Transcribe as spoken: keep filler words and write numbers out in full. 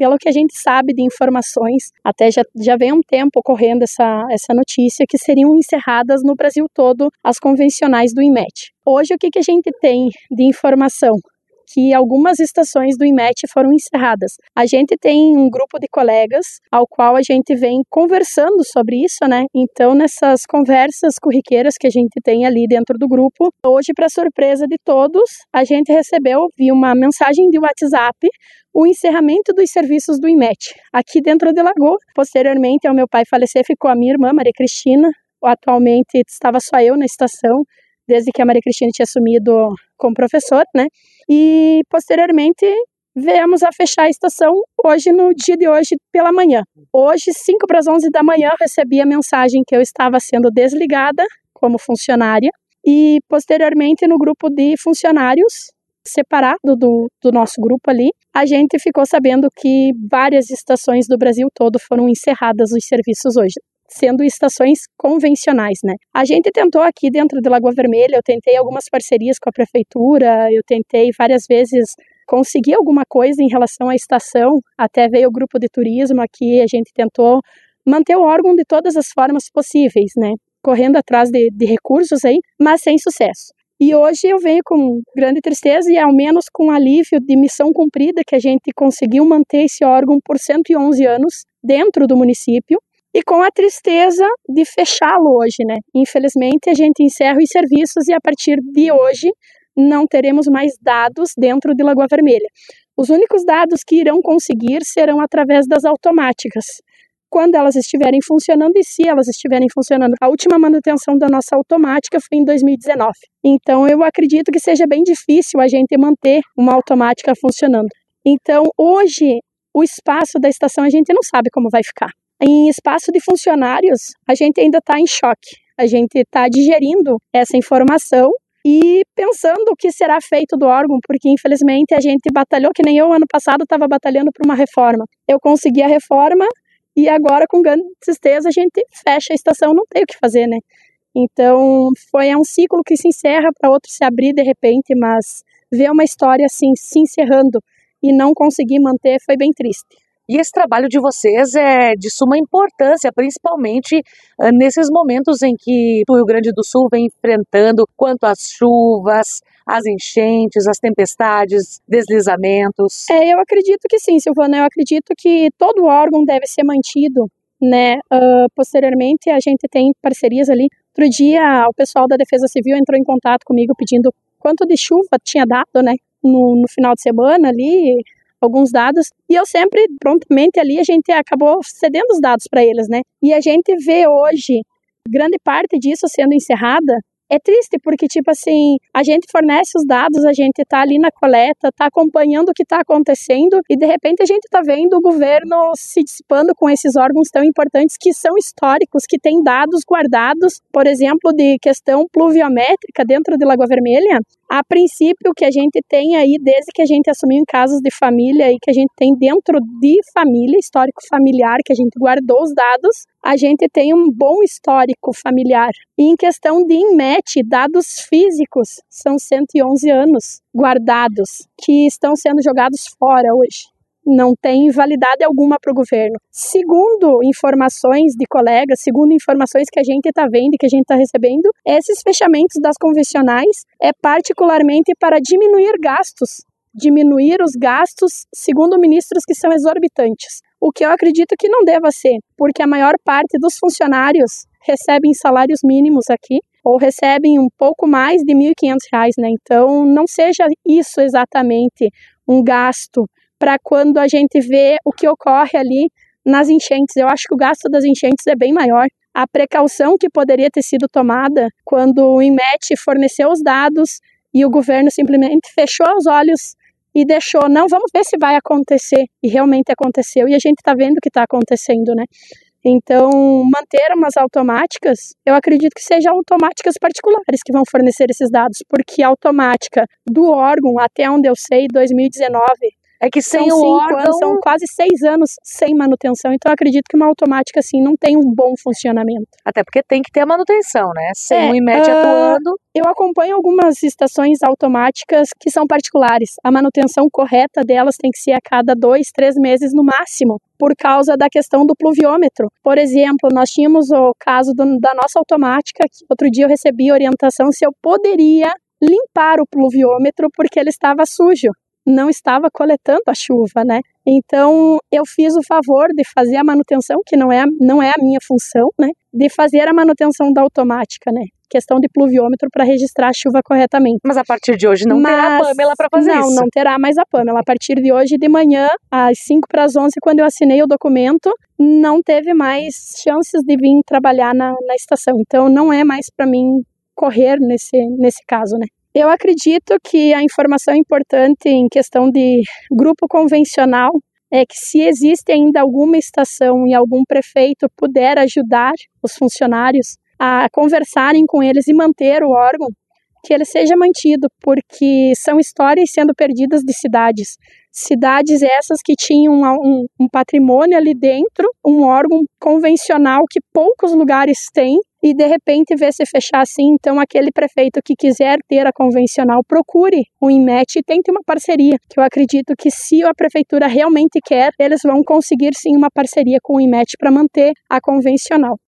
pelo que a gente sabe de informações, até já, já vem um tempo ocorrendo essa, essa notícia, que seriam encerradas no Brasil todo as convencionais do INMET. Hoje, o que, que a gente tem de informação? Que algumas estações do INMET foram encerradas. A gente tem um grupo de colegas ao qual a gente vem conversando sobre isso, né? Então, nessas conversas corriqueiras que a gente tem ali dentro do grupo, hoje, para surpresa de todos, a gente recebeu via uma mensagem de WhatsApp o encerramento dos serviços do INMET, aqui dentro de Lagoa. Posteriormente ao meu pai falecer, ficou a minha irmã, Maria Cristina. Atualmente estava só eu na estação, desde que a Maria Cristina tinha assumido como professor, né? E, posteriormente, viemos a fechar a estação hoje, no dia de hoje, pela manhã. Hoje, cinco para as onze da manhã, recebi a mensagem que eu estava sendo desligada como funcionária e, posteriormente, no grupo de funcionários, separado do, do nosso grupo ali, a gente ficou sabendo que várias estações do Brasil todo foram encerradas os serviços hoje, sendo estações convencionais, né? A gente tentou aqui dentro de Lagoa Vermelha, eu tentei algumas parcerias com a prefeitura, eu tentei várias vezes conseguir alguma coisa em relação à estação, até veio o grupo de turismo aqui, a gente tentou manter o órgão de todas as formas possíveis, né? Correndo atrás de, de recursos aí, mas sem sucesso. E hoje eu venho com grande tristeza e ao menos com alívio de missão cumprida, que a gente conseguiu manter esse órgão por cento e onze anos dentro do município, e com a tristeza de fechá-lo hoje, né? Infelizmente, a gente encerra os serviços e a partir de hoje não teremos mais dados dentro de Lagoa Vermelha. Os únicos dados que irão conseguir serão através das automáticas, quando elas estiverem funcionando e se elas estiverem funcionando. A última manutenção da nossa automática foi em dois mil e dezenove. Então, eu acredito que seja bem difícil a gente manter uma automática funcionando. Então, hoje, o espaço da estação a gente não sabe como vai ficar. Em espaço de funcionários, a gente ainda está em choque. A gente está digerindo essa informação e pensando o que será feito do órgão, porque infelizmente a gente batalhou, que nem eu ano passado estava batalhando por uma reforma. Eu consegui a reforma e agora com grande tristeza a gente fecha a estação, não tem o que fazer, né? Então foi é um ciclo que se encerra para outro se abrir de repente, mas ver uma história assim se encerrando e não conseguir manter foi bem triste. E esse trabalho de vocês é de suma importância, principalmente uh, nesses momentos em que o Rio Grande do Sul vem enfrentando quanto às chuvas, às enchentes, às tempestades, deslizamentos. É, eu acredito que sim, Silvana, eu acredito que todo órgão deve ser mantido, né? Uh, posteriormente, a gente tem parcerias ali. Outro dia, o pessoal da Defesa Civil entrou em contato comigo pedindo quanto de chuva tinha dado, né? No, no final de semana ali, alguns dados, e eu sempre, prontamente ali, a gente acabou cedendo os dados para eles, né? E a gente vê hoje, grande parte disso sendo encerrada, é triste porque, tipo assim, a gente fornece os dados, a gente tá ali na coleta, tá acompanhando o que tá acontecendo e, de repente, a gente tá vendo o governo se dissipando com esses órgãos tão importantes que são históricos, que têm dados guardados, por exemplo, de questão pluviométrica dentro de Lagoa Vermelha. A princípio, o que a gente tem aí, desde que a gente assumiu em casos de família e que a gente tem dentro de família, histórico familiar, que a gente guardou os dados, a gente tem um bom histórico familiar. E em questão de INMET, dados físicos, são cento e onze anos guardados, que estão sendo jogados fora hoje. Não tem validade alguma para o governo. Segundo informações de colegas, segundo informações que a gente está vendo e que a gente está recebendo, esses fechamentos das convencionais é particularmente para diminuir gastos, diminuir os gastos, segundo ministros, que são exorbitantes. O que eu acredito que não deva ser, porque a maior parte dos funcionários recebem salários mínimos aqui, ou recebem um pouco mais de mil e quinhentos reais, né? Então, não seja isso exatamente um gasto para quando a gente vê o que ocorre ali nas enchentes. Eu acho que o gasto das enchentes é bem maior. A precaução que poderia ter sido tomada quando o INMET forneceu os dados e o governo simplesmente fechou os olhos e deixou, não, vamos ver se vai acontecer. E realmente aconteceu, e a gente está vendo o que está acontecendo, né? Então, manter umas automáticas, eu acredito que sejam automáticas particulares que vão fornecer esses dados, porque a automática do órgão, até onde eu sei, dois mil e dezenove, É que sem são o cinco órgão... anos, são quase seis anos sem manutenção, então eu acredito que uma automática assim não tem um bom funcionamento. Até porque tem que ter a manutenção, né? Sem É, o IMET uh, atuando... Eu acompanho algumas estações automáticas que são particulares. A manutenção correta delas tem que ser a cada dois, três meses no máximo, por causa da questão do pluviômetro. Por exemplo, nós tínhamos o caso do, da nossa automática, que outro dia eu recebi orientação se eu poderia limpar o pluviômetro porque ele estava sujo, não estava coletando a chuva, né? Então, eu fiz o favor de fazer a manutenção, que não é, não é a minha função, né? De fazer a manutenção da automática, né? Questão de pluviômetro para registrar a chuva corretamente. Mas a partir de hoje não Mas, terá a Pamela para fazer não, isso? Não, não terá mais a Pamela. A partir de hoje de manhã, às cinco para as onze, quando eu assinei o documento, não teve mais chances de vir trabalhar na, na estação. Então, não é mais para mim correr nesse, nesse caso, né? Eu acredito que a informação importante em questão de grupo convencional é que se existe ainda alguma estação e algum prefeito puder ajudar os funcionários a conversarem com eles e manter o órgão, que ele seja mantido, porque são histórias sendo perdidas de cidades. Cidades essas que tinham um, um patrimônio ali dentro, um órgão convencional que poucos lugares têm, e de repente vê se fechar assim. Então aquele prefeito que quiser ter a convencional, procure o IMET e tente uma parceria, que eu acredito que se a prefeitura realmente quer, eles vão conseguir sim uma parceria com o IMET para manter a convencional.